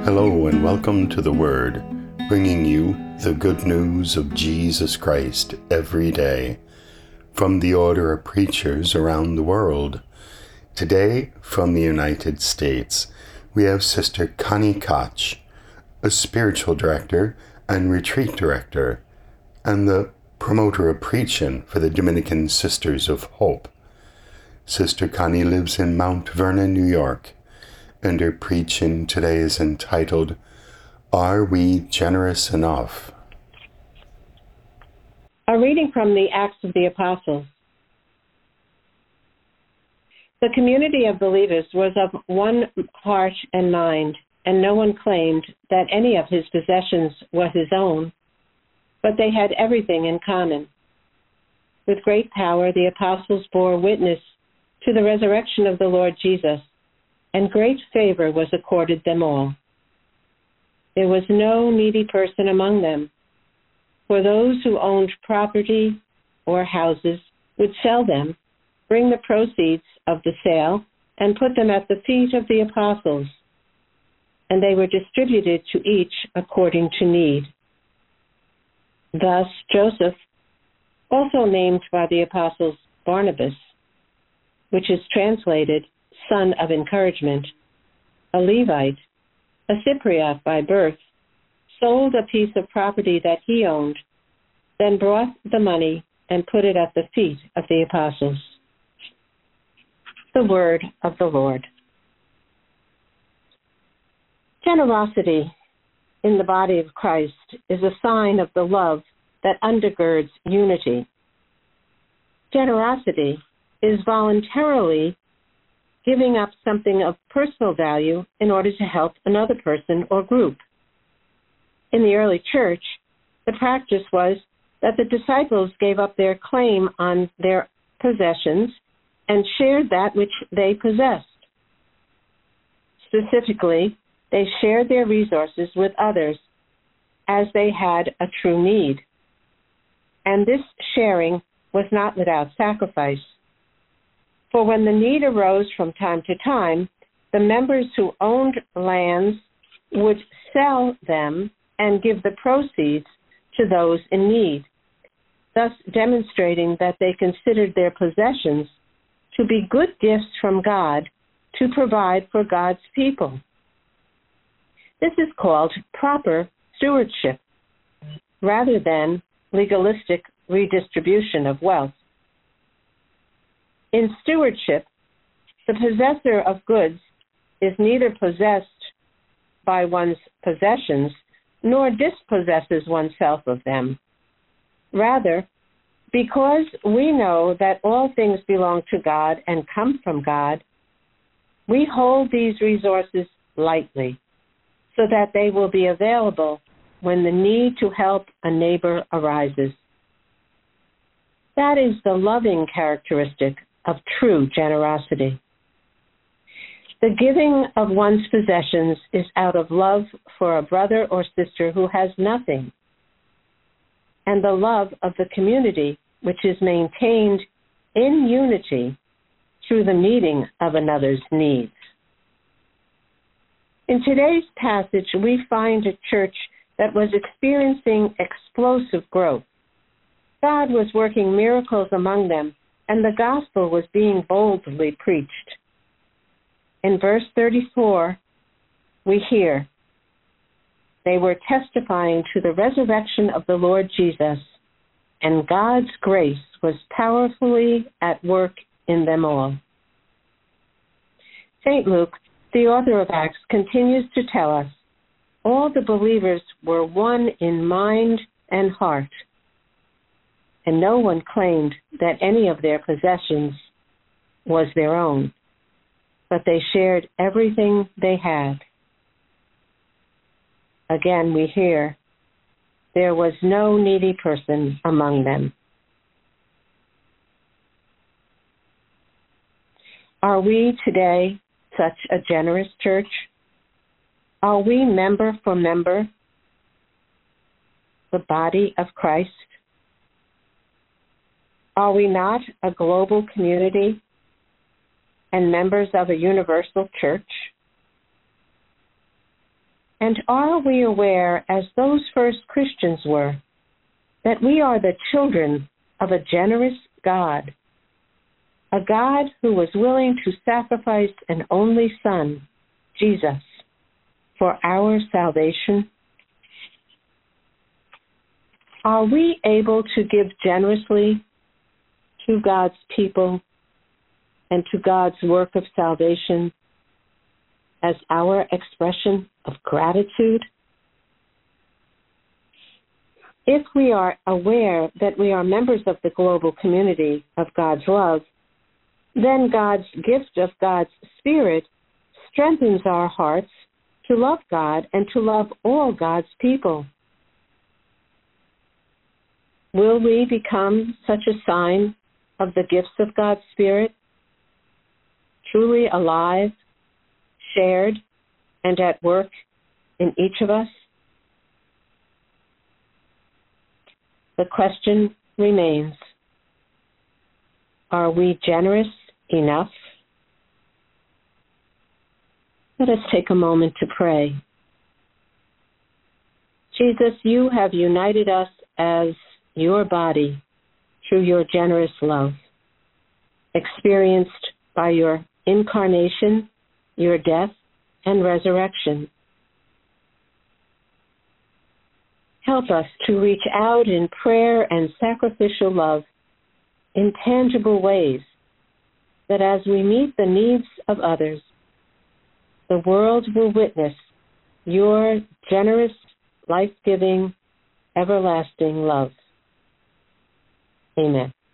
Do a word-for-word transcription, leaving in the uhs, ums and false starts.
Hello and welcome to The Word, bringing you the good news of Jesus Christ every day from the order of preachers around the world. Today, from the United States, we have Sister Connie Koch, a spiritual director and retreat director, and the promoter of preaching for the Dominican Sisters of Hope. Sister Connie lives in Mount Vernon, New York, and her preaching today is entitled, Are We Generous Enough? A reading from the Acts of the Apostles. The community of believers was of one heart and mind, and no one claimed that any of his possessions was his own, but they had everything in common. With great power, the apostles bore witness to the resurrection of the Lord Jesus, and great favor was accorded them all. There was no needy person among them, for those who owned property or houses would sell them, bring the proceeds of the sale, and put them at the feet of the apostles, and they were distributed to each according to need. Thus Joseph, also named by the apostles Barnabas, which is translated son of encouragement, a Levite, a Cypriot by birth, sold a piece of property that he owned, then brought the money and put it at the feet of the apostles. The word of the Lord. Generosity in the body of Christ is a sign of the love that undergirds unity. Generosity is voluntarily giving up something of personal value in order to help another person or group. In the early church, the practice was that the disciples gave up their claim on their possessions and shared that which they possessed. Specifically, they shared their resources with others as they had a true need. And this sharing was not without sacrifice. For when the need arose from time to time, the members who owned lands would sell them and give the proceeds to those in need, thus demonstrating that they considered their possessions to be good gifts from God to provide for God's people. This is called proper stewardship, rather than legalistic redistribution of wealth. In stewardship, the possessor of goods is neither possessed by one's possessions nor dispossesses oneself of them. Rather, because we know that all things belong to God and come from God, we hold these resources lightly so that they will be available when the need to help a neighbor arises. That is the loving characteristic of true generosity. The giving of one's possessions is out of love for a brother or sister who has nothing, and the love of the community, which is maintained in unity through the meeting of another's needs. In today's passage, we find a church that was experiencing explosive growth. God was working miracles among them, and the gospel was being boldly preached. In verse thirty-four, we hear, they were testifying to the resurrection of the Lord Jesus, and God's grace was powerfully at work in them all. Saint Luke, the author of Acts, continues to tell us, all the believers were one in mind and heart, and no one claimed that any of their possessions was their own, but they shared everything they had. Again, we hear, there was no needy person among them. Are we today such a generous church? Are we member for member, the body of Christ? Are we not a global community and members of a universal church? And are we aware, as those first Christians were, that we are the children of a generous God, a God who was willing to sacrifice an only Son, Jesus, for our salvation? Are we able to give generously to God's people and to God's work of salvation as our expression of gratitude? If we are aware that we are members of the global community of God's love, then God's gift of God's Spirit strengthens our hearts to love God and to love all God's people. Will we become such a sign of the gifts of God's Spirit, truly alive, shared, and at work in each of us? The question remains, are we generous enough? Let us take a moment to pray. Jesus, you have united us as your body through your generous love, experienced by your incarnation, your death, and resurrection. Help us to reach out in prayer and sacrificial love in tangible ways, that as we meet the needs of others, the world will witness your generous, life-giving, everlasting love. Amen.